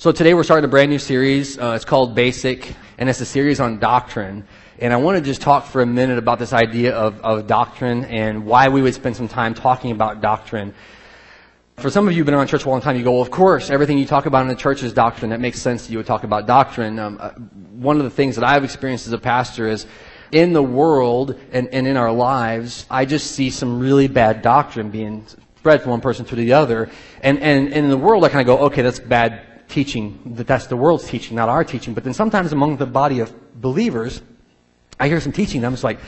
So today we're starting a brand new series. It's called Basic, and it's a series on doctrine. And I want to just talk for a minute about this idea of doctrine and why we would spend some time talking about doctrine. For some of you who've been around church a long time, you go, well, of course, everything you talk about in the church is doctrine. That makes sense that you would talk about doctrine. One of the things that I've experienced as a pastor is in the world and in our lives, I just see some really bad doctrine being spread from one person to the other. And in the world, I kind of go, okay, that's bad teaching. That's the world's teaching, not our teaching. But then sometimes among the body of believers, I hear some teaching, and I'm just like,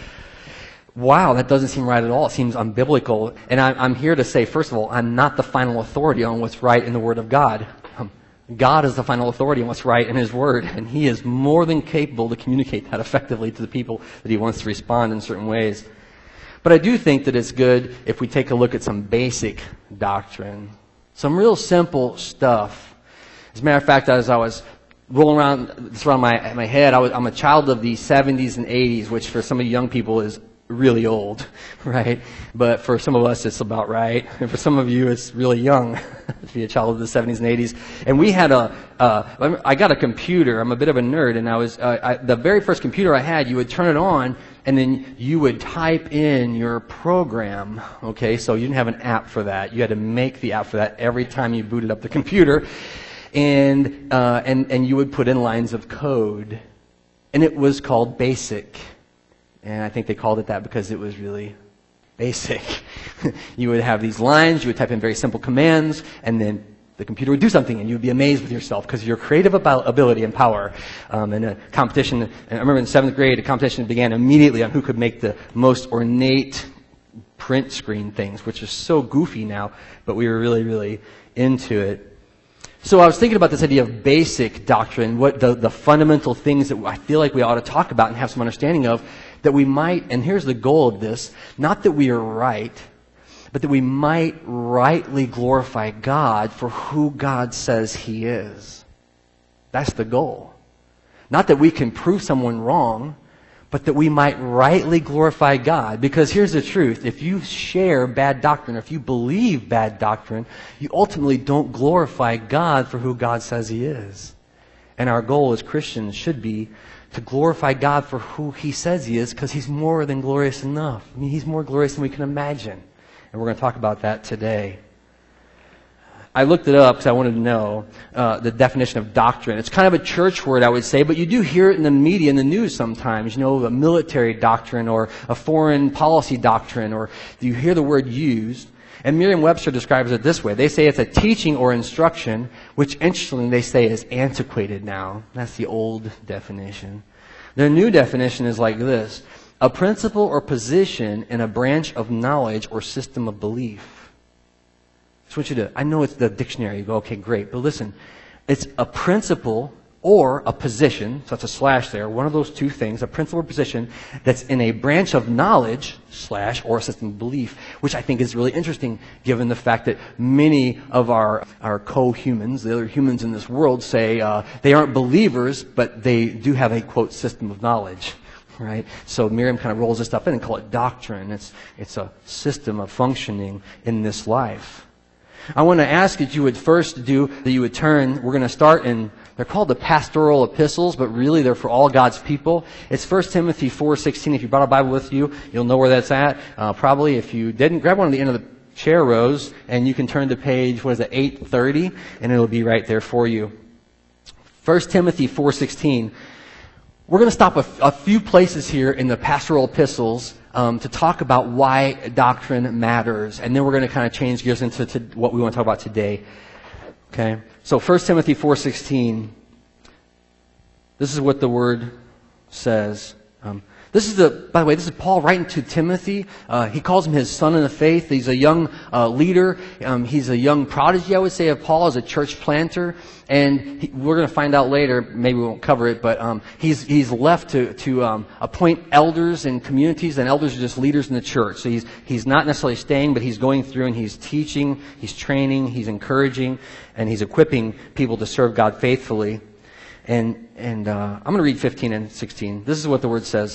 wow, that doesn't seem right at all. It seems unbiblical. And I'm here to say, first of all, I'm not the final authority on what's right in the Word of God. God is the final authority on what's right in His Word, and He is more than capable to communicate that effectively to the people that He wants to respond in certain ways. But I do think that it's good if we take a look at some basic doctrine, some real simple stuff. As a matter of fact, as I was rolling around my head, I'm a child of the 70s and 80s, which for some of you young people is really old, right? But for some of us, it's about right. And for some of you, it's really young to be a child of the 70s and 80s. And we had I got a computer. I'm a bit of a nerd, and the very first computer I had, you would turn it on, and then you would type in your program, okay? So you didn't have an app for that. You had to make the app for that every time you booted up the computer. And you would put in lines of code. And it was called BASIC. And I think they called it that because it was really basic. You would have these lines, you would type in very simple commands, and then the computer would do something, and you would be amazed with yourself because of your creative ability and power. And a competition, and I remember in 7th grade, a competition began immediately on who could make the most ornate print screen things, which is so goofy now, but we were really, really into it. So I was thinking about this idea of basic doctrine, what the fundamental things that I feel like we ought to talk about and have some understanding of, that we might, and here's the goal of this, not that we are right, but that we might rightly glorify God for who God says He is. That's the goal. Not that we can prove someone wrong, but that we might rightly glorify God. Because here's the truth. If you share bad doctrine, or if you believe bad doctrine, you ultimately don't glorify God for who God says He is. And our goal as Christians should be to glorify God for who He says He is, because He's more than glorious enough. I mean, He's more glorious than we can imagine. And we're going to talk about that today. I looked it up because I wanted to know the definition of doctrine. It's kind of a church word, I would say, but you do hear it in the media, in the news sometimes. You know, a military doctrine or a foreign policy doctrine, or you hear the word used. And Merriam-Webster describes it this way. They say it's a teaching or instruction, which interestingly they say is antiquated now. That's the old definition. Their new definition is like this: a principle or position in a branch of knowledge or system of belief. I want you to, I know it's the dictionary. You go, okay, great. But listen, it's a principle or a position, so that's a slash there, one of those two things, a principle or position that's in a branch of knowledge, slash, or a system of belief, which I think is really interesting given the fact that many of our co-humans, the other humans in this world, say they aren't believers, but they do have a, quote, system of knowledge. Right? So Miriam kind of rolls this stuff in and calls it doctrine. It's a system of functioning in this life. I want to ask that you would first turn, we're going to start in, they're called the pastoral epistles, but really they're for all God's people. It's 1 Timothy 4:16. If you brought a Bible with you, you'll know where that's at. Probably if you didn't, grab one at the end of the chair rows, and you can turn to page, 830, and it'll be right there for you. 1 Timothy 4:16. We're going to stop a few places here in the pastoral epistles to talk about why doctrine matters. And then we're going to kind of change gears into what we want to talk about today. Okay? So 1 Timothy 4:16. This is what the Word says. By the way, this is Paul writing to Timothy. He calls him his son in the faith. He's a young leader. He's a young prodigy, I would say, of Paul as a church planter. And we're going to find out later, maybe we won't cover it, but he's left to appoint elders in communities, and elders are just leaders in the church. So he's not necessarily staying, but he's going through and he's teaching, he's training, he's encouraging, and he's equipping people to serve God faithfully. And I'm going to read 15 and 16. This is what the Word says.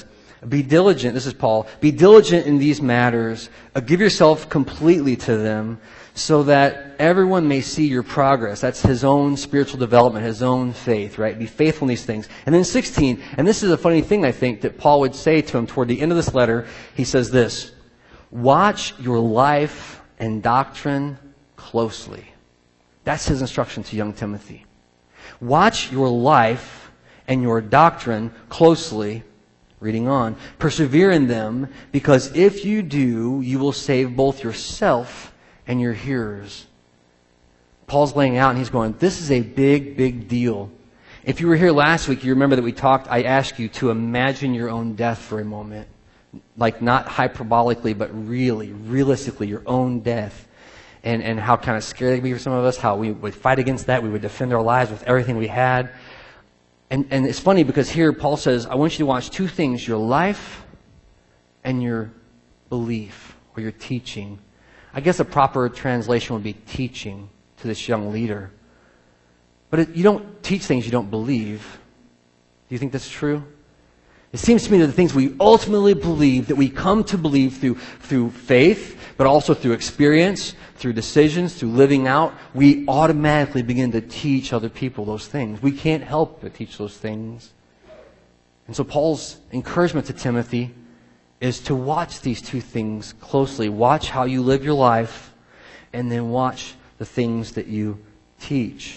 Be diligent, this is Paul, be diligent in these matters. Give yourself completely to them so that everyone may see your progress. That's his own spiritual development, his own faith, right? Be faithful in these things. And then 16, and this is a funny thing I think that Paul would say to him toward the end of this letter. He says this, watch your life and doctrine closely. That's his instruction to young Timothy. Watch your life and your doctrine closely. Reading on, persevere in them, because if you do, you will save both yourself and your hearers. Paul's laying out and he's going, this is a big, big deal. If you were here last week, you remember that we talked, I asked you to imagine your own death for a moment. Like not hyperbolically, but really, realistically, your own death. And how kind of scary it would be for some of us, how we would fight against that, we would defend our lives with everything we had. And it's funny because here Paul says, I want you to watch two things, your life and your belief or your teaching. I guess a proper translation would be teaching to this young leader. But you don't teach things you don't believe. Do you think that's true? It seems to me that the things we ultimately believe, that we come to believe through faith, but also through experience, through decisions, through living out, we automatically begin to teach other people those things. We can't help but teach those things. And so Paul's encouragement to Timothy is to watch these two things closely. Watch how you live your life, and then watch the things that you teach.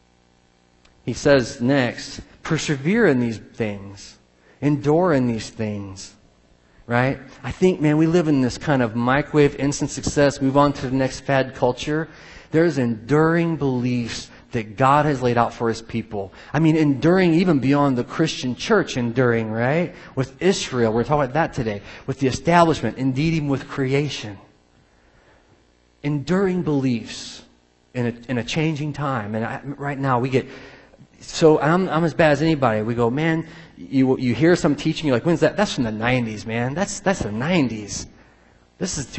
He says next, persevere in these things. Endure in these things. Right? I think, man, we live in this kind of microwave instant success, move on to the next fad culture. There's enduring beliefs that God has laid out for His people. I mean, enduring even beyond the Christian church, enduring, right? With Israel, we're talking about that today. With the establishment, indeed even with creation. Enduring beliefs in a changing time. And right now we get... So I'm as bad as anybody. We go, man, you hear some teaching, you're like, when's that? That's from the 90s, man. That's the 90s. This is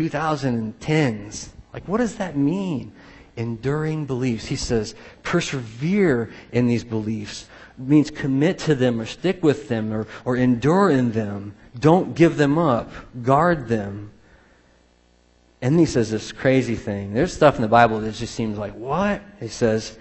2010s. Like, what does that mean? Enduring beliefs. He says, persevere in these beliefs. It means commit to them or stick with them or endure in them. Don't give them up. Guard them. And then he says this crazy thing. There's stuff in the Bible that just seems like, what? He says,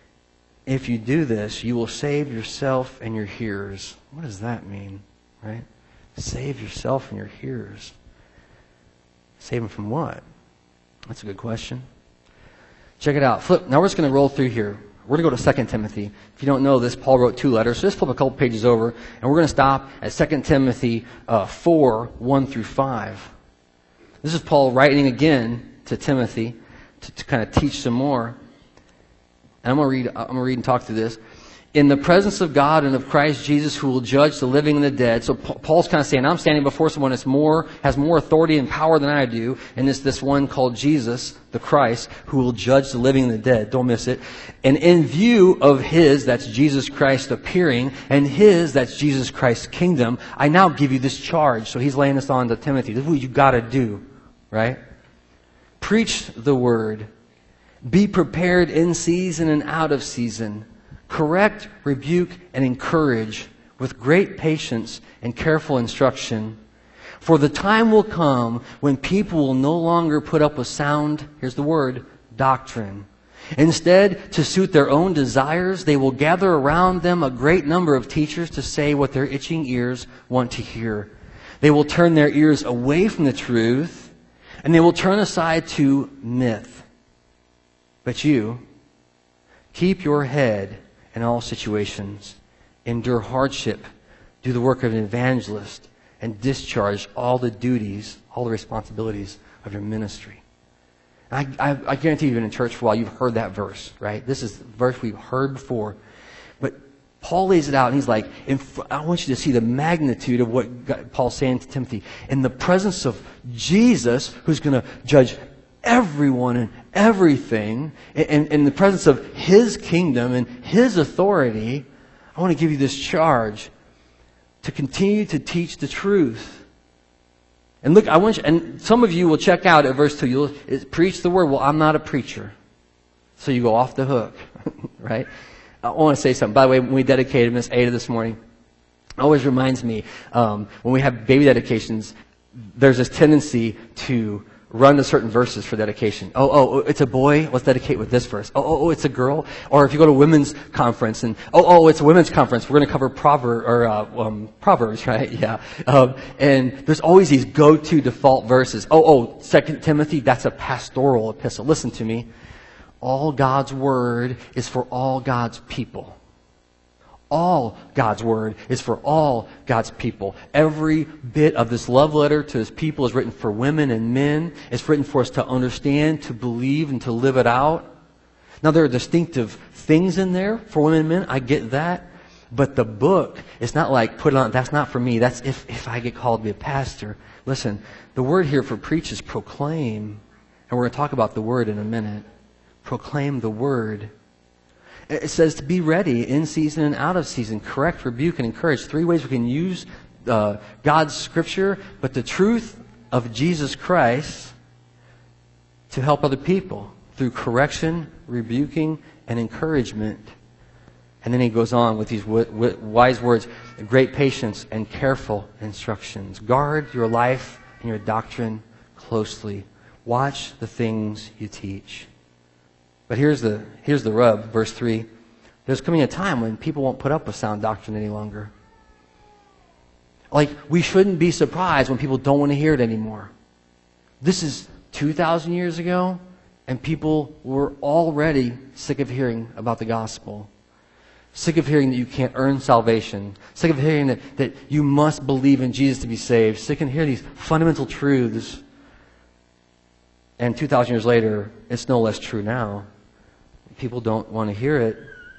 if you do this, you will save yourself and your hearers. What does that mean? Right? Save yourself and your hearers. Save them from what? That's a good question. Check it out. Flip. Now we're just going to roll through here. We're going to go to 2 Timothy. If you don't know this, Paul wrote 2 letters. So just flip a couple pages over, and we're going to stop at 2 Timothy 4, 1 through 5. This is Paul writing again to Timothy to kind of teach some more. And I'm going to read and talk through this. In the presence of God and of Christ Jesus, who will judge the living and the dead. So Paul's kind of saying, I'm standing before someone that's has more authority and power than I do. And it's this one called Jesus, the Christ, who will judge the living and the dead. Don't miss it. And in view of His, that's Jesus Christ appearing, and His, that's Jesus Christ's kingdom, I now give you this charge. So he's laying this on to Timothy. This is what you got to do, right? Preach the word. Be prepared in season and out of season. Correct, rebuke, and encourage with great patience and careful instruction. For the time will come when people will no longer put up with sound, here's the word, doctrine. Instead, to suit their own desires, they will gather around them a great number of teachers to say what their itching ears want to hear. They will turn their ears away from the truth, and they will turn aside to myth. But you, keep your head in all situations, endure hardship, do the work of an evangelist, and discharge all the duties, all the responsibilities of your ministry. I guarantee you've been in church for a while, you've heard that verse, right? This is the verse we've heard before. But Paul lays it out, and he's like, I want you to see the magnitude of what Paul's saying to Timothy. In the presence of Jesus, who's going to judge everyone and everything, and in the presence of His kingdom and His authority, I want to give you this charge to continue to teach the truth. And look, and some of you will check out at verse 2. You'll preach the word. Well, I'm not a preacher. So you go off the hook, right? I want to say something. By the way, when we dedicated Miss Ada this morning, always reminds me, when we have baby dedications, there's this tendency to run to certain verses for dedication. Oh, it's a boy, let's dedicate with this verse. Oh, it's a girl. Or if you go to a women's conference and, it's a women's conference, we're going to cover Proverbs, right? Yeah. And there's always these go-to default verses. 2 Timothy, that's a pastoral epistle. Listen to me. All God's word is for all God's people. All God's word is for all God's people. Every bit of this love letter to His people is written for women and men. It's written for us to understand, to believe, and to live it out. Now, there are distinctive things in there for women and men. I get that. But the book, it's not like, put it on, that's not for me. That's if I get called to be a pastor. Listen, the word here for preach is proclaim. And we're going to talk about the word in a minute. Proclaim the word. It says to be ready in season and out of season, correct, rebuke, and encourage. 3 ways we can use God's scripture, but the truth of Jesus Christ to help other people through correction, rebuking, and encouragement. And then he goes on with these wise words, great patience and careful instructions. Guard your life and your doctrine closely. Watch the things you teach. But here's the rub, verse 3. There's coming a time when people won't put up with sound doctrine any longer. Like, we shouldn't be surprised when people don't want to hear it anymore. This is 2,000 years ago, and people were already sick of hearing about the gospel. Sick of hearing that you can't earn salvation. Sick of hearing that you must believe in Jesus to be saved. Sick of hearing these fundamental truths. And 2,000 years later, it's no less true now. People don't want to hear it.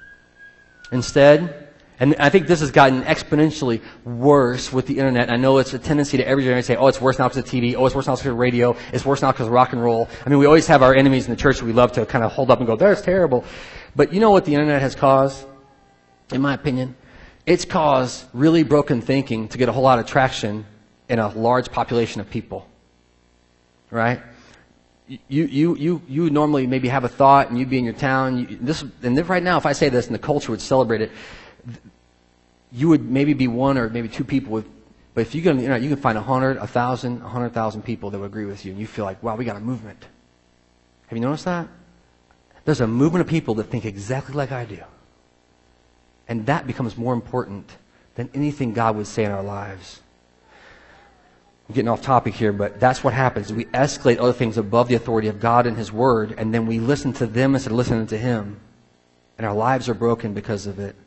Instead, and I think this has gotten exponentially worse with the internet. I know it's a tendency to every generation to say, it's worse now because of TV. It's worse now because of radio. It's worse now because of rock and roll. I mean, we always have our enemies in the church that we love to kind of hold up and go, that's terrible. But you know what the internet has caused, in my opinion? It's caused really broken thinking to get a whole lot of traction in a large population of people. Right? You normally maybe have a thought and you'd be in your town. Right now, if I say this and the culture would celebrate it, you would maybe be one or maybe two people with. But if you go on the internet, you can find 100, 1,000, 100,000 people that would agree with you, and you feel like, wow, we got a movement. Have you noticed that? There's a movement of people that think exactly like I do, and that becomes more important than anything God would say in our lives. I'm getting off topic here, but that's what happens. We escalate other things above the authority of God and His Word, and then we listen to them instead of listening to Him. And our lives are broken because of it.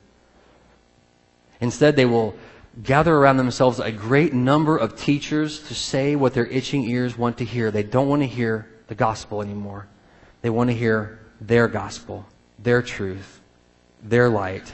Instead, they will gather around themselves a great number of teachers to say what their itching ears want to hear. They don't want to hear the gospel anymore. They want to hear their gospel, their truth, their light.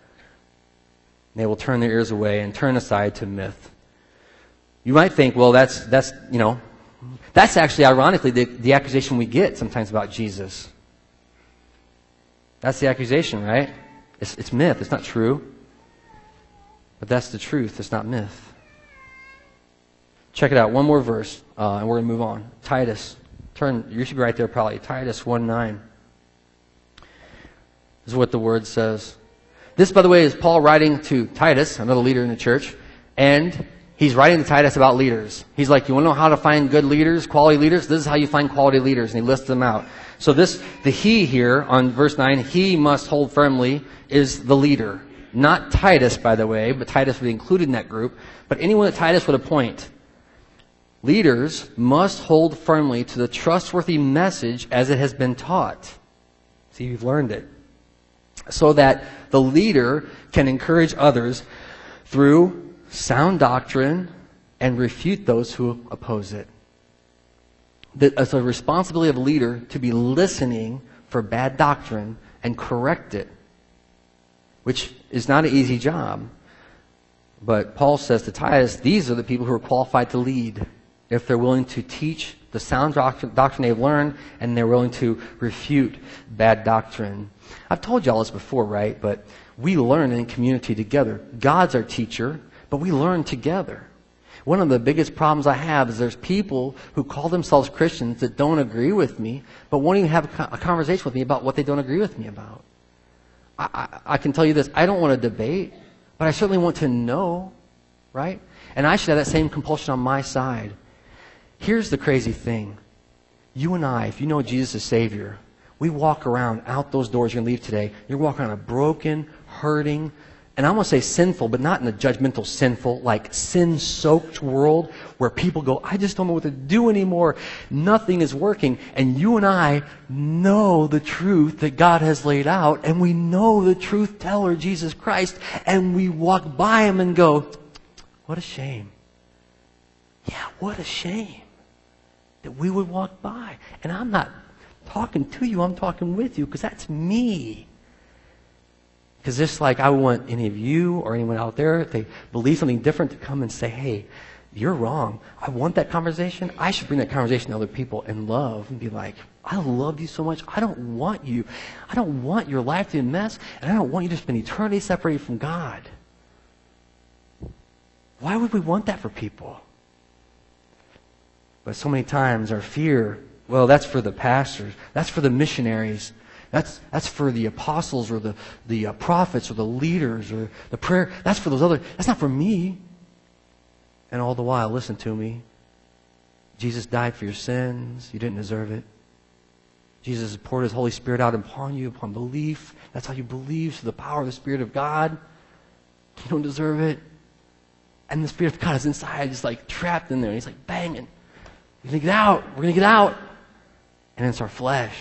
They will turn their ears away and turn aside to myth. You might think, well, that's actually, ironically, the accusation we get sometimes about Jesus. That's the accusation, right? It's myth. It's not true. But that's the truth. It's not myth. Check it out. One more verse, and we're going to move on. Titus. You should be right there probably. Titus 1:9. This is what the Word says. This, by the way, is Paul writing to Titus, another leader in the church, and he's writing to Titus about leaders. He's like, you want to know how to find good leaders, quality leaders? This is how you find quality leaders. And he lists them out. So the he here on verse 9, he must hold firmly, is the leader. Not Titus, by the way, but Titus would be included in that group. But anyone that Titus would appoint. Leaders must hold firmly to the trustworthy message as it has been taught. See, you've learned it. So that the leader can encourage others through sound doctrine and refute those who oppose it. It's a responsibility of a leader to be listening for bad doctrine and correct it, which is not an easy job. But Paul says to Titus, these are the people who are qualified to lead if they're willing to teach the sound doctrine they've learned and they're willing to refute bad doctrine. I've told you all this before, right? But we learn in community together. God's our teacher, but we learn together. One of the biggest problems I have is there's people who call themselves Christians that don't agree with me, but won't even have a conversation with me about what they don't agree with me about. I can tell you this, I don't want to debate, but I certainly want to know, right? And I should have that same compulsion on my side. Here's the crazy thing. You and I, if you know Jesus as Savior, we walk around out those doors you're going to leave today. You're walking around a broken, hurting, and I want to say sinful, but not in a judgmental sinful, like sin-soaked world where people go, I just don't know what to do anymore. Nothing is working. And you and I know the truth that God has laid out, and we know the truth teller, Jesus Christ, and we walk by Him and go, what a shame. Yeah, what a shame that we would walk by. And I'm not talking to you, I'm talking with you, because that's me. Because just like I want any of you or anyone out there, if they believe something different, to come and say, hey, you're wrong. I want that conversation. I should bring that conversation to other people in love and be like, I love you so much. I don't want you. I don't want your life to be a mess, and I don't want you to spend eternity separated from God. Why would we want that for people? But so many times our fear, well, that's for the pastors. That's for the missionaries. That's for the apostles or the prophets or the leaders or the prayer. That's for those other. That's not for me. And all the while, listen to me. Jesus died for your sins. You didn't deserve it. Jesus poured His Holy Spirit out upon you upon belief. That's how you believe, through the power of the Spirit of God. You don't deserve it. And the Spirit of God is inside, just like trapped in there. And He's like banging. We're going to get out. We're going to get out. And it's our flesh.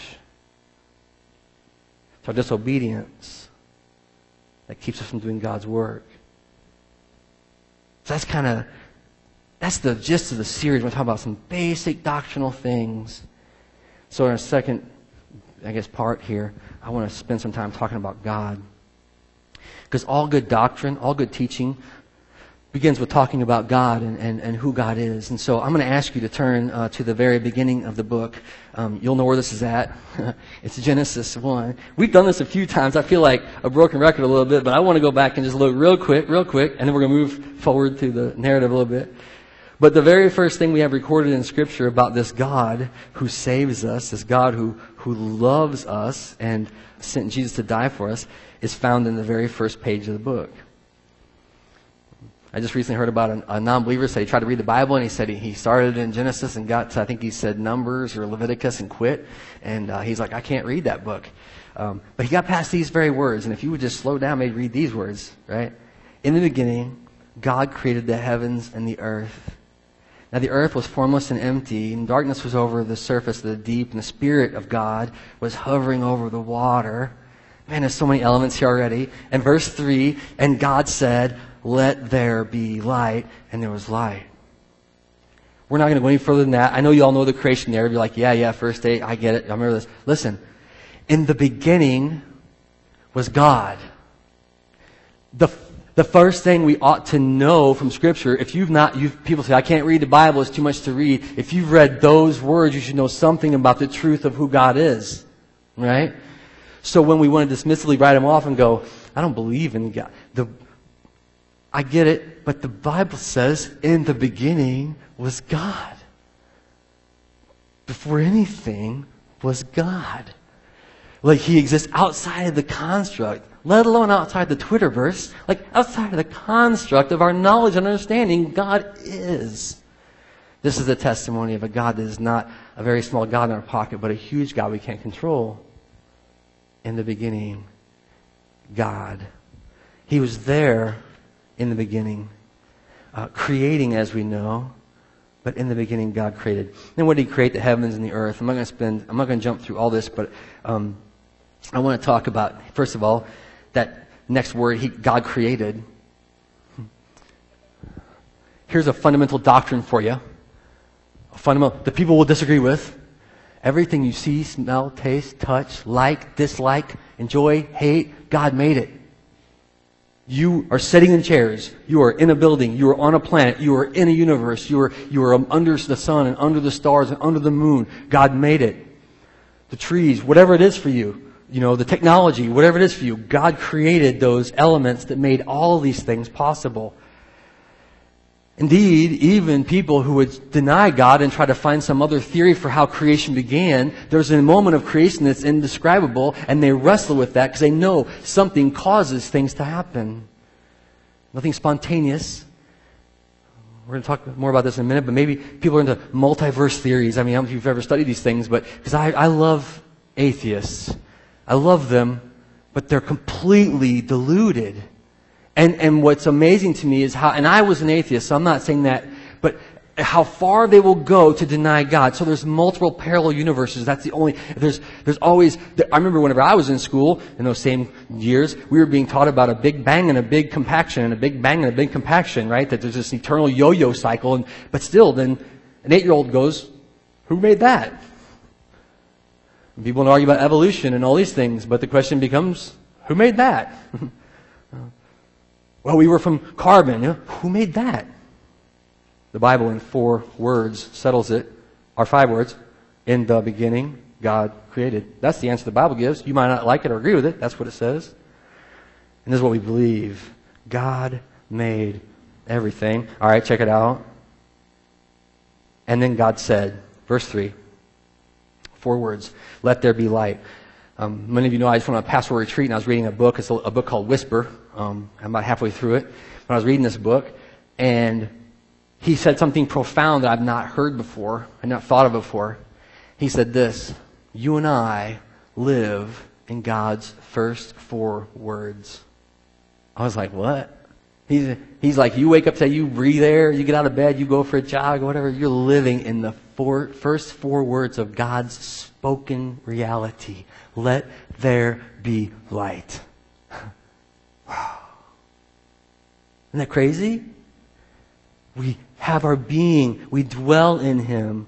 It's our disobedience that keeps us from doing God's work. So that's the gist of the series. We're talking about some basic doctrinal things. So in our second, part here, I want to spend some time talking about God. Because all good doctrine, all good teaching begins with talking about God and who God is. And so I'm going to ask you to turn to the very beginning of the book. You'll know where this is at. It's Genesis 1. We've done this a few times. I feel like a broken record a little bit, but I want to go back and just look real quick, and then we're going to move forward through the narrative a little bit. But the very first thing we have recorded in Scripture about this God who saves us, this God who loves us and sent Jesus to die for us, is found in the very first page of the book. I just recently heard about a non-believer said he tried to read the Bible, and he said he started in Genesis and got to, I think he said Numbers or Leviticus, and quit. And he's like, I can't read that book. But he got past these very words, and if you would just slow down, maybe read these words, right? In the beginning, God created the heavens and the earth. Now the earth was formless and empty, and darkness was over the surface of the deep, and the Spirit of God was hovering over the water. Man, there's so many elements here already. And verse 3, and God said, let there be light, and there was light. We're not going to go any further than that. I know you all know the creation narrative. You're like, yeah, first day, I get it. I remember this. Listen, in the beginning was God. The first thing we ought to know from Scripture, if people say, I can't read the Bible, it's too much to read. If you've read those words, you should know something about the truth of who God is. Right? So when we want to dismissively write Him off and go, I don't believe in God. I get it, but the Bible says, in the beginning was God. Before anything was God. Like He exists outside of the construct, let alone outside the Twitterverse, like outside of the construct of our knowledge and understanding, God is. This is the testimony of a God that is not a very small God in our pocket, but a huge God we can't control. In the beginning, God. He was there in the beginning, creating as we know, but in the beginning God created. Then what did He create? The heavens and the earth. I'm not going to jump through all this, but I want to talk about, first of all, that next word, God created. Here's a fundamental doctrine for you. The people will disagree with. Everything you see, smell, taste, touch, like, dislike, enjoy, hate, God made it. You are sitting in chairs. You are in a building. You are on a planet. You are in a universe. You are under the sun and under the stars and under the moon. God made it. The trees, whatever it is for you, the technology, whatever it is for you, God created those elements that made all of these things possible. Indeed, even people who would deny God and try to find some other theory for how creation began, there's a moment of creation that's indescribable, and they wrestle with that because they know something causes things to happen. Nothing spontaneous. We're going to talk more about this in a minute, but maybe people are into multiverse theories. I mean, I don't know if you've ever studied these things, but because I love atheists. I love them, but they're completely deluded. And what's amazing to me is how, and I was an atheist, so I'm not saying that, but how far they will go to deny God. So there's multiple parallel universes. That's the only, there's always, I remember whenever I was in school, in those same years, we were being taught about a big bang and a big compaction, and a big bang and a big compaction, right? That there's this eternal yo-yo cycle. But still, then an 8-year-old goes, who made that? And people want to argue about evolution and all these things, but the question becomes, who made that? Well, we were from carbon. Who made that? The Bible in 4 words settles it, or 5 words. In the beginning, God created. That's the answer the Bible gives. You might not like it or agree with it. That's what it says. And this is what we believe. God made everything. All right, check it out. And then God said, verse 3, 4 words, let there be light. Many of you know I just went on a pastoral retreat and I was reading a book. It's a book called Whisper. I'm about halfway through it. When I was reading this book, and he said something profound that I've not heard before, I've not thought of before. He said this, you and I live in God's first 4 words. I was like, what? He's like, you wake up today, you breathe air, you get out of bed, you go for a jog, or whatever. You're living in the first 4 words of God's spoken reality. Let there be light. Wow. Isn't that crazy? We have our being. We dwell in Him.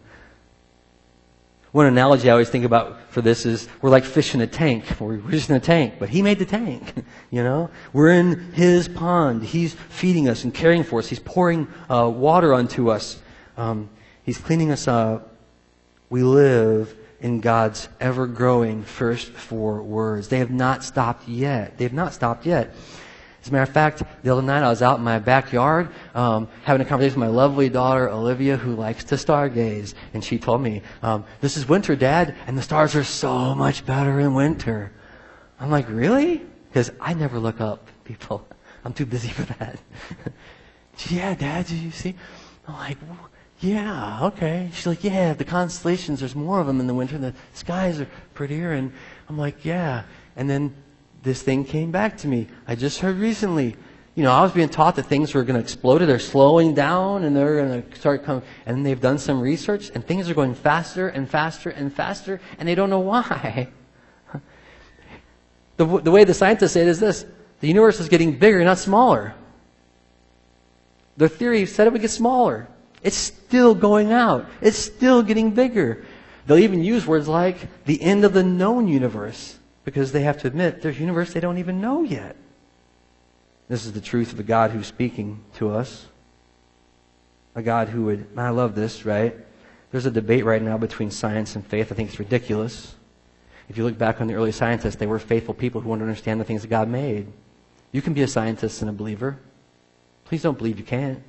One analogy I always think about for this is we're like fish in a tank. We're just in a tank, but He made the tank. You know, we're in His pond. He's feeding us and caring for us. He's pouring water onto us. He's cleaning us up. We live in God's ever-growing first 4 words. They have not stopped yet. They have not stopped yet. As a matter of fact, the other night I was out in my backyard having a conversation with my lovely daughter, Olivia, who likes to stargaze. And she told me, this is winter, Dad, and the stars are so much better in winter. I'm like, really? Because I never look up, people. I'm too busy for that. Yeah, Dad, did you see? I'm like, yeah, okay. She's like, yeah, the constellations, there's more of them in the winter. The skies are prettier. And I'm like, yeah. And then this thing came back to me. I just heard recently, you know, I was being taught that things were going to explode. They're slowing down and they're going to start coming. And they've done some research and things are going faster and faster and faster and they don't know why. The way the scientists say it is this. The universe is getting bigger, not smaller. Their theory said it would get smaller. It's still going out. It's still getting bigger. They'll even use words like the end of the known universe because they have to admit there's a universe they don't even know yet. This is the truth of the God who's speaking to us. A God who would, I love this, right? There's a debate right now between science and faith. I think it's ridiculous. If you look back on the early scientists, they were faithful people who wanted to understand the things that God made. You can be a scientist and a believer. Please don't believe you can't.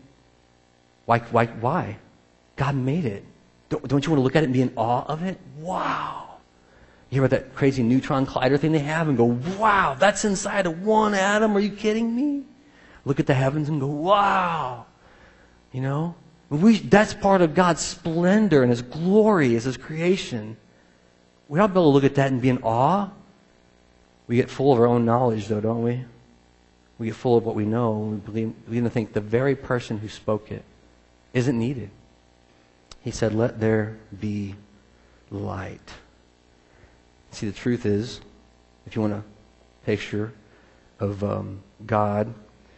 Why? God made it. Don't you want to look at it and be in awe of it? Wow. You hear about that crazy neutron collider thing they have and go, wow, that's inside of one atom. Are you kidding me? Look at the heavens and go, wow. You know? That's part of God's splendor and His glory as His creation. We ought to be able to look at that and be in awe. We get full of our own knowledge, though, don't we? We get full of what we know. We begin to think the very person who spoke it isn't needed. He said, let there be light. See, the truth is, if you want a picture of God,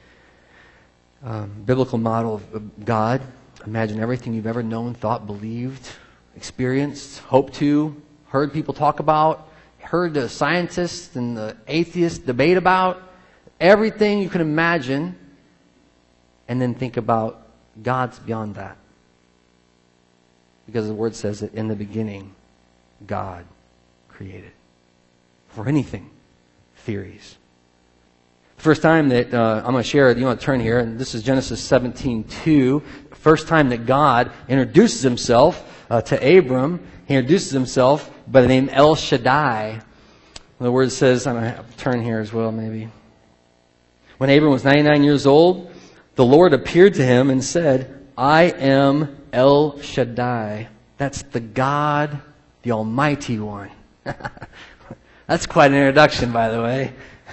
biblical model of God, imagine everything you've ever known, thought, believed, experienced, hoped to, heard people talk about, heard the scientists and the atheists debate about, everything you can imagine, and then think about God's beyond that. Because the Word says that in the beginning, God created. For anything, theories. The first time that I'm going to share, you want to turn here, and this is Genesis 17:2. First time that God introduces Himself to Abram. He introduces Himself by the name El Shaddai. The Word says, I'm going to have to turn here as well, maybe. When Abram was 99 years old, the Lord appeared to him and said, I am El Shaddai. That's the God, the Almighty One. That's quite an introduction, by the way.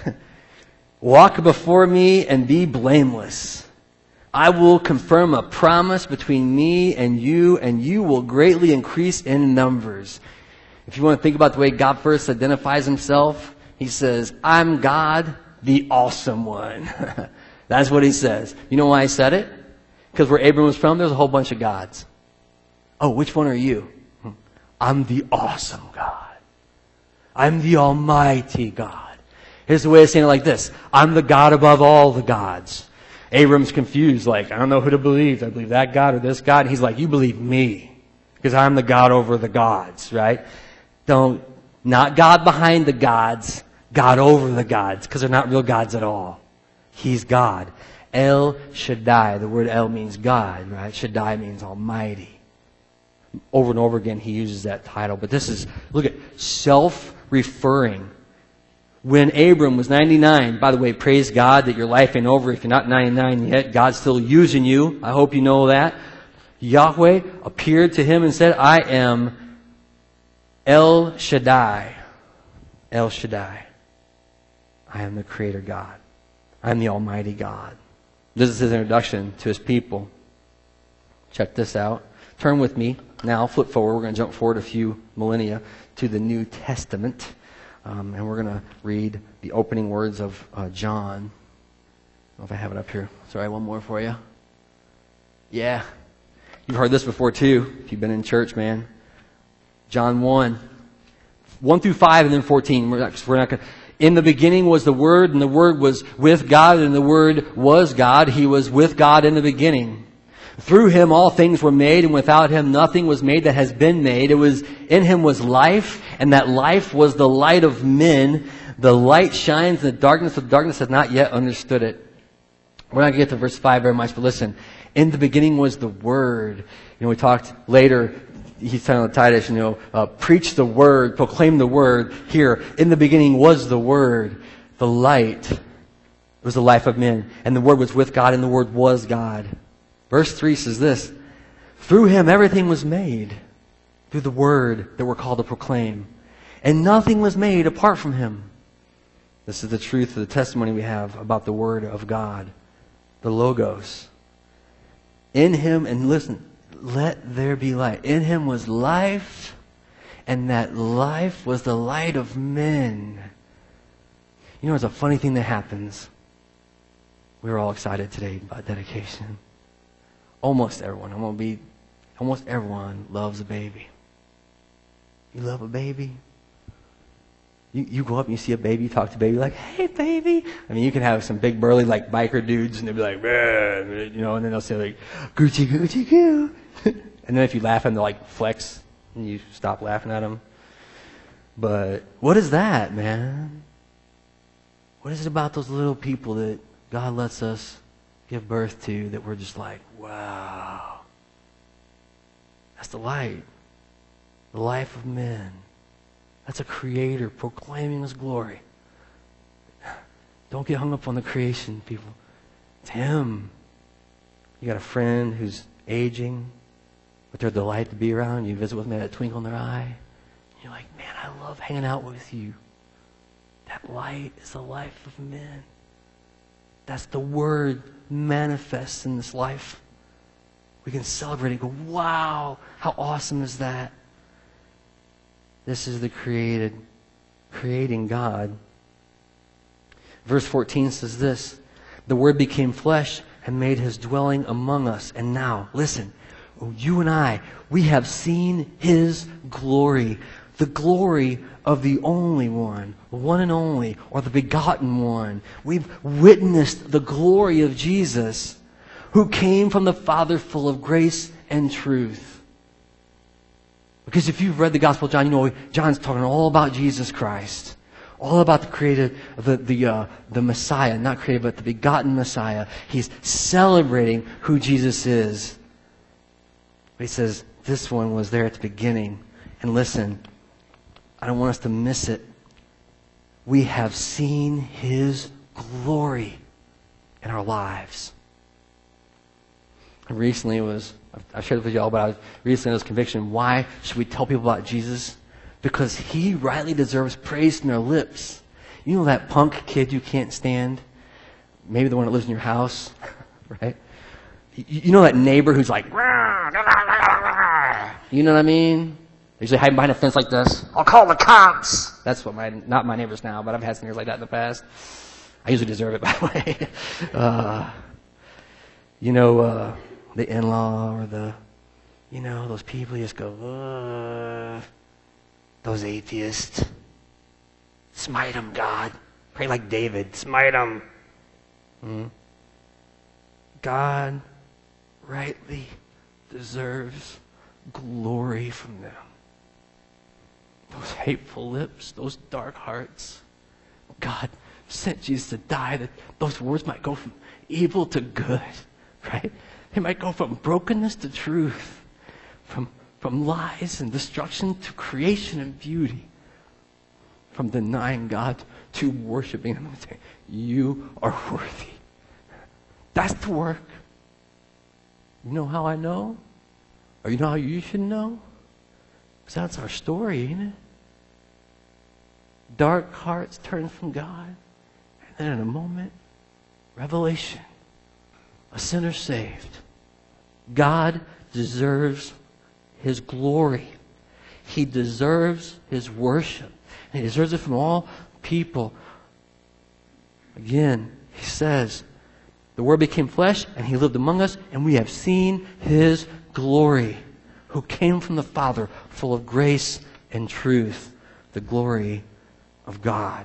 Walk before me and be blameless. I will confirm a promise between me and you will greatly increase in numbers. If you want to think about the way God first identifies himself, he says, I'm God, the awesome one. That's what he says. You know why he said it? Because where Abram was from, there's a whole bunch of gods. Oh, which one are you? I'm the awesome God. I'm the Almighty God. Here's the way of saying it like this. I'm the God above all the gods. Abram's confused, like, I don't know who to believe. Do I believe that God or this God? And he's like, you believe me, because I'm the God over the gods, right? Not God behind the gods, God over the gods, because they're not real gods at all. He's God. El Shaddai. The word El means God, right? Shaddai means Almighty. Over and over again, he uses that title. But this is, look at, self-referring. When Abram was 99, by the way, praise God that your life ain't over if you're not 99 yet. God's still using you. I hope you know that. Yahweh appeared to him and said, I am El Shaddai. El Shaddai. I am the Creator God. I am the Almighty God. This is his introduction to his people. Check this out. Turn with me now, flip forward. We're going to jump forward a few millennia to the New Testament. And we're going to read the opening words of John. I don't know if I have it up here. Sorry, one more for you. Yeah. You've heard this before too, if you've been in church, man. John 1 through 5 and then 14. We're not going to... In the beginning was the Word, and the Word was with God, and the Word was God. He was with God in the beginning. Through Him all things were made, and without Him nothing was made that has been made. In Him was life, and that life was the light of men. The light shines in the darkness has not yet understood it. We're not going to get to verse 5 very much, but listen. In the beginning was the Word. We talked later, he's telling Titus, preach the Word, proclaim the Word. Here, in the beginning was the Word, the light. It was the life of men. And the Word was with God, and the Word was God. Verse 3 says this, through Him everything was made, through the Word that we're called to proclaim. And nothing was made apart from Him. This is the truth of the testimony we have about the Word of God, the Logos. In Him, and listen, let there be light. In Him was life, and that life was the light of men. It's a funny thing that happens. We were all excited today about dedication. Almost everyone loves a baby. You love a baby? You go up and you see a baby, you talk to a baby, like, hey, baby. I mean, you can have some big burly, like, biker dudes, and they'll be like, and then they'll say, like, Gucci, Gucci, goo. And then if you laugh at them, they'll, like, flex, and you stop laughing at them. But what is that, man? What is it about those little people that God lets us give birth to that we're just like, wow. That's the light. The life of men. That's a Creator proclaiming His glory. Don't get hung up on the creation, people. It's Him. You got a friend who's aging, but they're a delight to be around. You visit with them, that twinkle in their eye. You're like, man, I love hanging out with you. That light is the life of men. That's the Word manifests in this life. We can celebrate and go, wow, how awesome is that? This is the creating God. Verse 14 says this, the Word became flesh and made His dwelling among us. And now, listen, you and I, we have seen His glory, the glory of the only one and only, or the begotten one. We've witnessed the glory of Jesus, who came from the Father full of grace and truth. Because if you've read the Gospel of John, John's talking all about Jesus Christ. All about the created, the Messiah, not created, but the begotten Messiah. He's celebrating who Jesus is. But he says, this one was there at the beginning. And listen, I don't want us to miss it. We have seen His glory. in our lives. And recently I've shared it with y'all, but recently was conviction. Why should we tell people about Jesus? Because he rightly deserves praise from their lips. You know that punk kid you can't stand? Maybe the one that lives in your house, right? You know that neighbor who's like, you know what I mean? They're usually hiding behind a fence like this. I'll call the cops. That's what not my neighbors now, but I've had some neighbors like that in the past. I usually deserve it, by the way. The in-law or those people you just go, those atheists. Smite them, God. Pray like David. Smite them. God rightly deserves glory from them. Those hateful lips, those dark hearts. God sent Jesus to die that those words might go from evil to good, right? They might go from brokenness to truth, from lies and destruction to creation and beauty, from denying God to worshiping Him and saying, you are worthy. That's the work. You know how I know? Or you know how you should know? Because that's our story, ain't it? Dark hearts turn from God. And then in a moment, revelation. A sinner saved. God deserves His glory. He deserves His worship. And He deserves it from all people. Again, He says, the Word became flesh and He lived among us, and we have seen His glory, who came from the Father, full of grace and truth, the glory of God.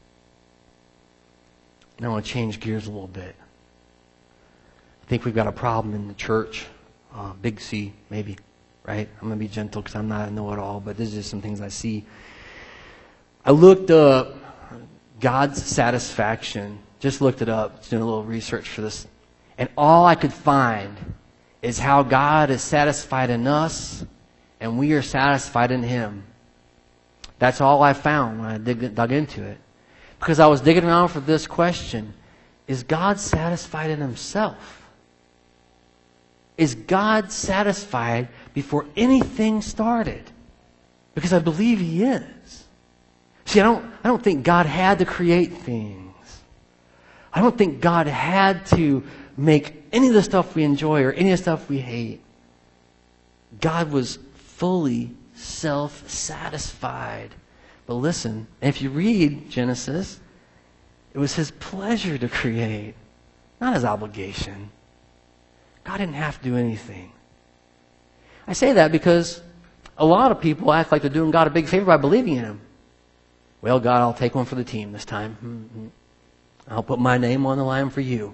Now I want to change gears a little bit. I think we've got a problem in the church. Big C, maybe, right? I'm going to be gentle because I'm not a know-it-all, but this is just some things I see. I looked up God's satisfaction. Just looked it up, doing a little research for this. And all I could find is how God is satisfied in us and we are satisfied in Him. That's all I found when I dug into it. Because I was digging around for this question. Is God satisfied in Himself? Is God satisfied before anything started? Because I believe He is. See, I don't think God had to create things. I don't think God had to make any of the stuff we enjoy or any of the stuff we hate. God was fully self-satisfied. But listen, if you read Genesis, it was His pleasure to create, not His obligation. God didn't have to do anything. I say that because a lot of people act like they're doing God a big favor by believing in Him. Well, God, I'll take one for the team this time. I'll put my name on the line for you.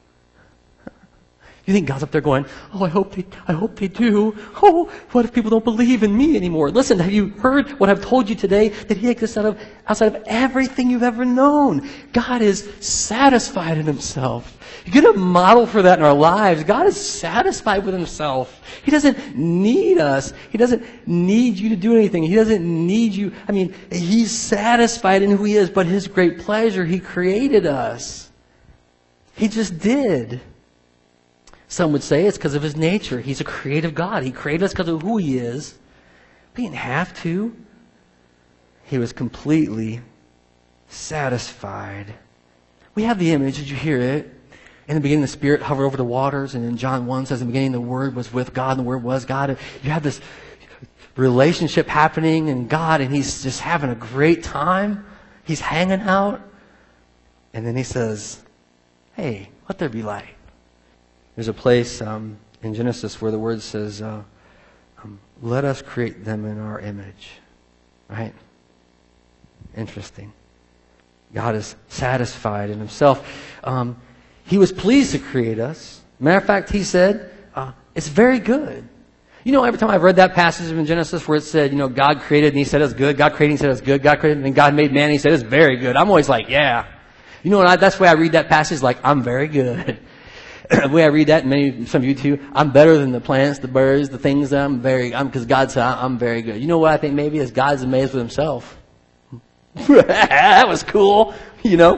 You think God's up there going, oh, I hope they do. Oh, what if people don't believe in me anymore? Listen, have you heard what I've told you today? That He exists outside of everything you've ever known. God is satisfied in Himself. You get a model for that in our lives. God is satisfied with Himself. He doesn't need us. He doesn't need you to do anything. He doesn't need you. I mean, He's satisfied in who He is, but His great pleasure, He created us. He just did. Some would say it's because of His nature. He's a creative God. He created us because of who He is. But He didn't have to. He was completely satisfied. We have the image. Did you hear it? In the beginning, the Spirit hovered over the waters. And in John 1 says, in the beginning, the Word was with God, and the Word was God. And you have this relationship happening in God, and He's just having a great time. He's hanging out. And then He says, hey, let there be light. There's a place in Genesis where the Word says, let us create them in our image. Right? Interesting. God is satisfied in Himself. He was pleased to create us. Matter of fact, He said, it's very good. You know, every time I've read that passage in Genesis where it said, you know, God created and He said it's good. God created and He said it's good. God created and God made man and He said it's very good. I'm always like, yeah. You know what? That's the way I read that passage, like, I'm very good. The way I read that, and some of you too, I'm better than the plants, the birds, the things that because God said I'm very good. You know what I think maybe is God's amazed with Himself. That was cool, you know.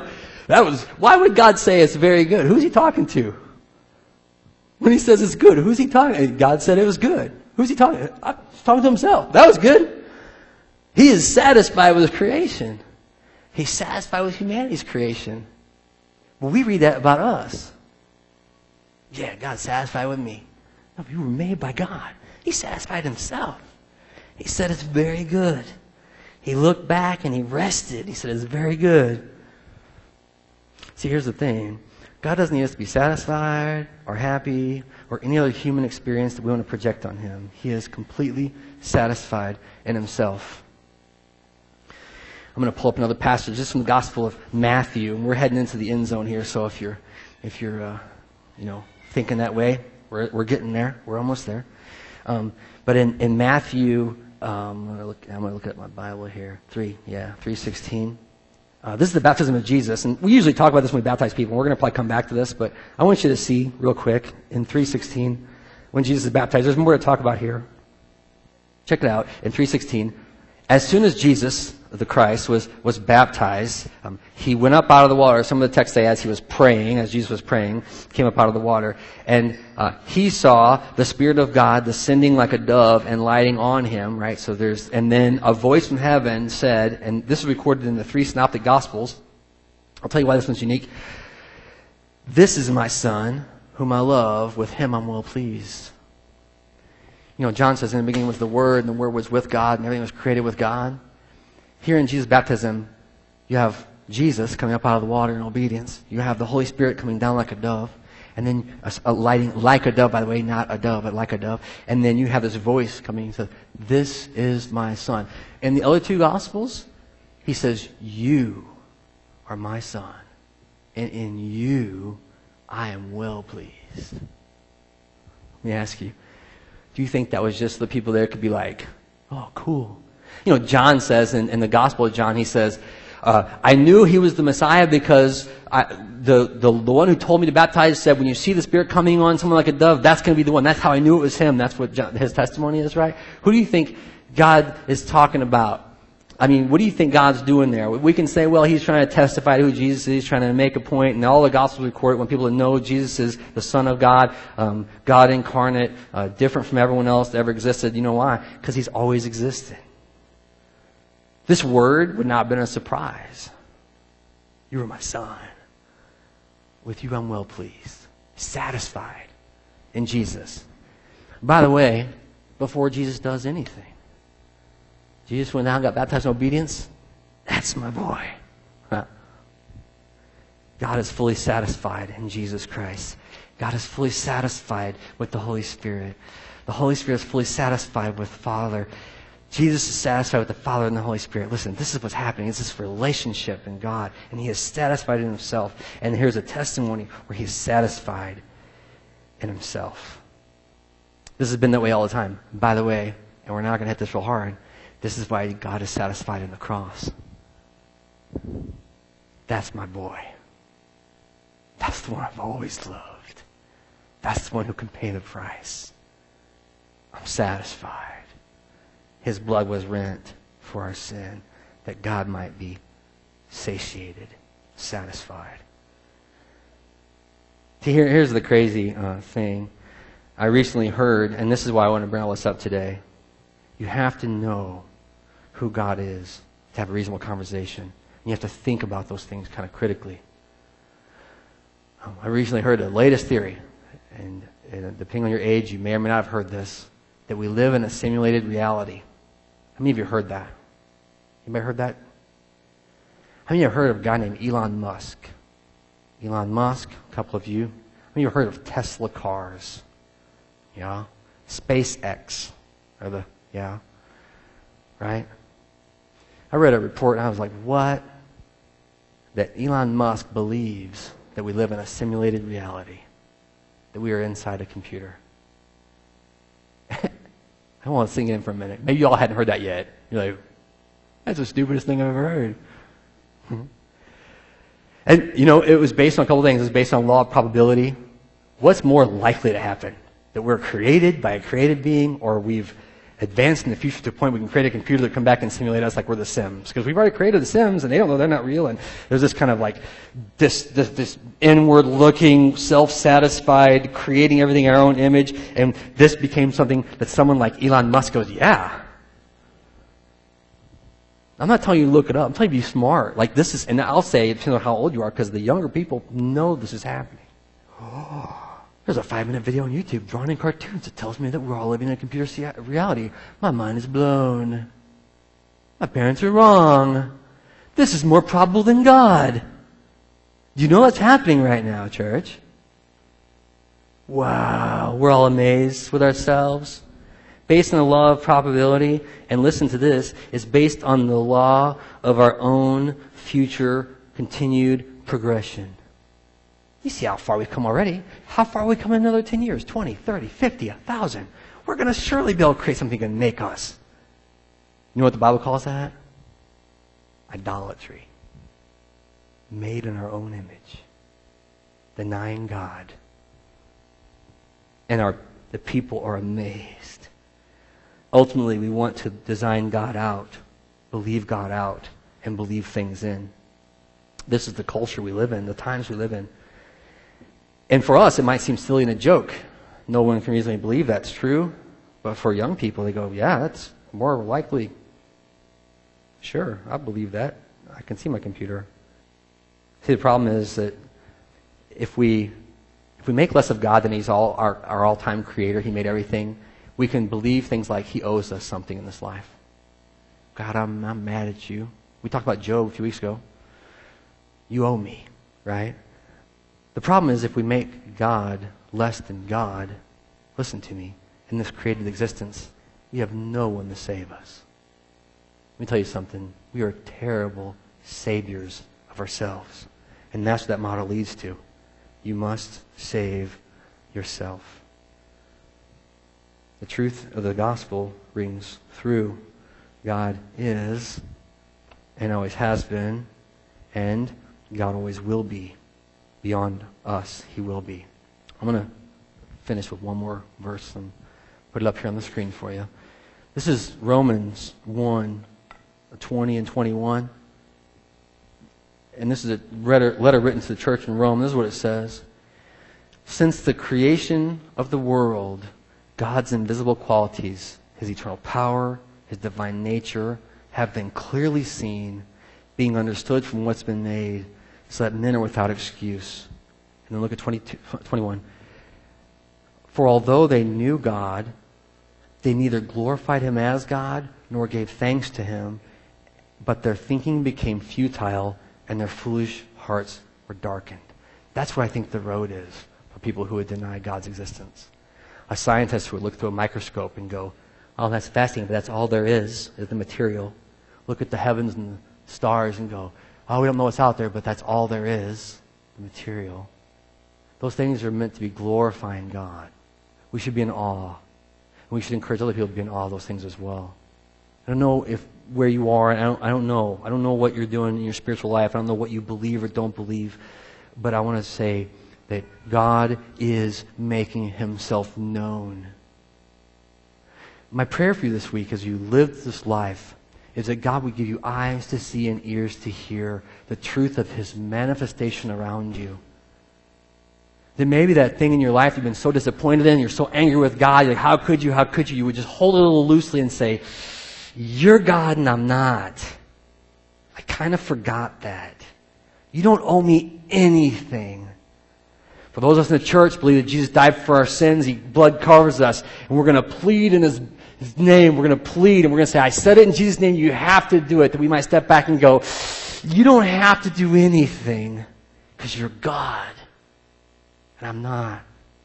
Why would God say it's very good? Who's he talking to? When he says it's good, who's he talking? God said it was good. Who's he talking? He's talking to himself. That was good. He is satisfied with his creation. He's satisfied with humanity's creation. Well, we read that about us. Yeah, God's satisfied with me. No, you were made by God. He satisfied himself. He said it's very good. He looked back and he rested. He said it's very good. See, here's the thing. God doesn't need us to be satisfied or happy or any other human experience that we want to project on him. He is completely satisfied in himself. I'm going to pull up another passage just from the Gospel of Matthew. And we're heading into the end zone here, so if you're thinking that way, we're getting there. We're almost there. But in Matthew, I'm going to look at my Bible here. 3:16. This is the baptism of Jesus, and we usually talk about this when we baptize people. We're going to probably come back to this, but I want you to see real quick in 3:16 when Jesus is baptized. There's more to talk about here. Check it out in 3:16. As soon as Jesus, the Christ, was baptized, he went up out of the water. Some of the texts say as he was praying, as Jesus was praying, came up out of the water. And he saw the Spirit of God descending like a dove and lighting on him, right? And then a voice from heaven said, and this is recorded in the 3 Synoptic Gospels. I'll tell you why this one's unique. This is my Son, whom I love. With him I'm well pleased. John says in the beginning was the Word, and the Word was with God, and everything was created with God. Here in Jesus' baptism, you have Jesus coming up out of the water in obedience. You have the Holy Spirit coming down like a dove. And then a lighting like a dove, by the way, not a dove, but like a dove. And then you have this voice coming and says, this is my Son. In the other 2 Gospels, he says, you are my Son. And in you, I am well pleased. Let me ask you, do you think that was just the people there could be like, oh, cool. John says in the Gospel of John, he says, I knew he was the Messiah because the one who told me to baptize said, when you see the Spirit coming on someone like a dove, that's going to be the one. That's how I knew it was him. That's what his testimony is, right? Who do you think God is talking about? I mean, what do you think God's doing there? We can say, well, he's trying to testify to who Jesus is. He's trying to make a point. And all the Gospels record when people know Jesus is the Son of God, God incarnate, different from everyone else that ever existed. You know why? Because he's always existed. This word would not have been a surprise. You are my Son. With you I'm well pleased. Satisfied in Jesus. By the way, before Jesus does anything, Jesus went down and got baptized in obedience. That's my boy. Huh? God is fully satisfied in Jesus Christ. God is fully satisfied with the Holy Spirit. The Holy Spirit is fully satisfied with the Father. Jesus is satisfied with the Father and the Holy Spirit. Listen, this is what's happening. It's this relationship in God. And he is satisfied in himself. And here's a testimony where he is satisfied in himself. This has been that way all the time. By the way, and we're not going to hit this real hard, this is why God is satisfied in the cross. That's my boy. That's the one I've always loved. That's the one who can pay the price. I'm satisfied. His blood was rent for our sin, that God might be satiated, satisfied. See, here's the crazy thing. I recently heard, and this is why I want to bring all this up today, you have to know who God is to have a reasonable conversation. And you have to think about those things kind of critically. I recently heard the latest theory, and depending on your age, you may or may not have heard this, that we live in a simulated reality. How many of you heard that? Anybody heard that? How many of you have heard of a guy named Elon Musk? Elon Musk, a couple of you. How many of you have heard of Tesla cars? Yeah. SpaceX. Right? I read a report and I was like, what? That Elon Musk believes that we live in a simulated reality. That we are inside a computer. I want to sink it in for a minute. Maybe you all hadn't heard that yet. You're like, that's the stupidest thing I've ever heard. And, it was based on a couple things. It was based on law of probability. What's more likely to happen? That we're created by a created being, or we've advance in the future to the point we can create a computer that come back and simulate us like we're the Sims. Because we've already created the Sims, and they don't know they're not real. And there's this kind of like this inward-looking, self-satisfied, creating everything in our own image. And this became something that someone like Elon Musk goes, yeah. I'm not telling you to look it up. I'm telling you to be smart. Like this is, and I'll say, depending on how old you are, because the younger people know this is happening. Oh, there's a 5-minute video on YouTube drawn in cartoons that tells me that we're all living in a computer reality. My mind is blown. My parents are wrong. This is more probable than God. Do you know what's happening right now, church? Wow, we're all amazed with ourselves. Based on the law of probability, and listen to this, is based on the law of our own future continued progression. You see how far we've come already. How far will we come in another 10 years? 20, 30, 50, 1,000. We're going to surely be able to create something that can make us. You know what the Bible calls that? Idolatry. Made in our own image. Denying God. And the people are amazed. Ultimately, we want to design God out, believe God out, and believe things in. This is the culture we live in, the times we live in. And for us, it might seem silly and a joke. No one can reasonably believe that's true. But for young people, they go, yeah, that's more likely. Sure, I believe that. I can see my computer. See, the problem is that if we make less of God than He's our all-time creator, He made everything, we can believe things like He owes us something in this life. God, I'm mad at you. We talked about Job a few weeks ago. You owe me, right? The problem is if we make God less than God, listen to me, in this created existence, we have no one to save us. Let me tell you something. We are terrible saviors of ourselves. And that's what that motto leads to. You must save yourself. The truth of the gospel rings through. God is, and always has been, and God always will be. Beyond us, He will be. I'm going to finish with one more verse and put it up here on the screen for you. This is Romans 1, 20 and 21. And this is a letter written to the church in Rome. This is what it says. Since the creation of the world, God's invisible qualities, His eternal power, His divine nature, have been clearly seen, being understood from what's been made, so that men are without excuse. And then look at 21. For although they knew God, they neither glorified Him as God, nor gave thanks to Him, but their thinking became futile, and their foolish hearts were darkened. That's what I think the road is for people who would deny God's existence. A scientist who would look through a microscope and go, oh, that's fascinating, but that's all there is the material. Look at the heavens and the stars and go, oh, we don't know what's out there, but that's all there is, the material. Those things are meant to be glorifying God. We should be in awe. And we should encourage other people to be in awe of those things as well. I don't know where you are, and I don't know. I don't know what you're doing in your spiritual life. I don't know what you believe or don't believe. But I want to say that God is making Himself known. My prayer for you this week as you live this life is that God would give you eyes to see and ears to hear the truth of His manifestation around you. That maybe that thing in your life you've been so disappointed in, you're so angry with God, you're like, how could you? You would just hold it a little loosely and say, you're God and I'm not. I kind of forgot that. You don't owe me anything. For those of us in the church believe that Jesus died for our sins, His blood covers us, and we're going to plead in His name, we're going to plead, and we're going to say, I said it in Jesus' name, you have to do it, that we might step back and go, you don't have to do anything, because you're God, and I'm not.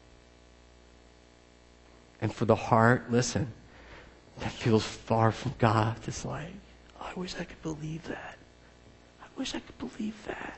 And for the heart, listen, that feels far from God, it's like, oh, I wish I could believe that. I wish I could believe that.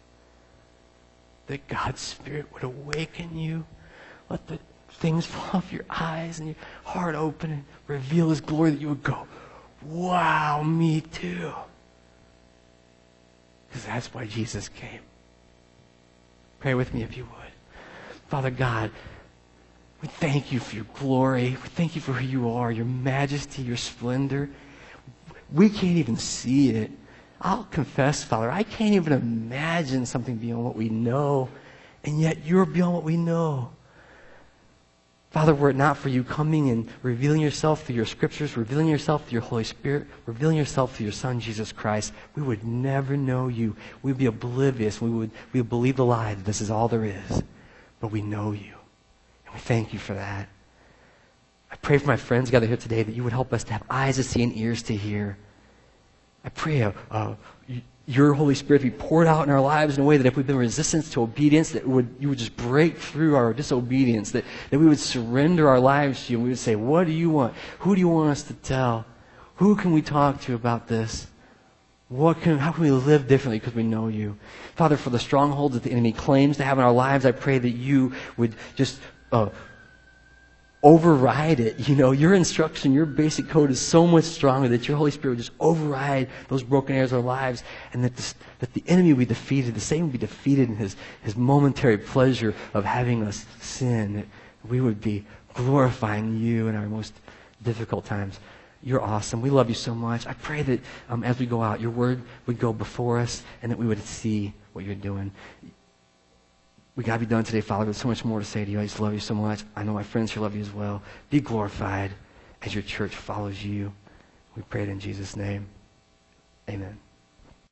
That God's Spirit would awaken you, let the things fall off your eyes and your heart open and reveal His glory, that you would go, wow, me too. Because that's why Jesus came. Pray with me if you would. Father God, We thank you for your glory. We thank you for who you are, your majesty, your splendor. We can't even see it. I'll confess, Father, I can't even imagine something beyond what we know, and yet you're beyond what we know. Father, were it not for you coming and revealing yourself through your scriptures, revealing yourself through your Holy Spirit, revealing yourself through your Son, Jesus Christ, we would never know you. We'd be oblivious. We would believe the lie that this is all there is. But we know you. And we thank you for that. I pray for my friends gathered here today that you would help us to have eyes to see and ears to hear. I pray your Holy Spirit be poured out in our lives in a way that if we've been resistant to obedience, that you would just break through our disobedience, that we would surrender our lives to you, and we would say, what do you want? Who do you want us to tell? Who can we talk to about this? How can we live differently because we know you? Father, for the strongholds that the enemy claims to have in our lives, I pray that you would just override it. Your instruction, your basic code is so much stronger that your Holy Spirit would just override those broken areas of our lives, and that the enemy would be defeated, the Satan would be defeated in his momentary pleasure of having us sin, that we would be glorifying you in our most difficult times. You're awesome. We love you so much. I pray that as we go out, your word would go before us, and that we would see what you're doing. We got to be done today, Father. There's so much more to say to you. I just love you so much. I know my friends here love you as well. Be glorified as your church follows you. We pray it in Jesus' name. Amen.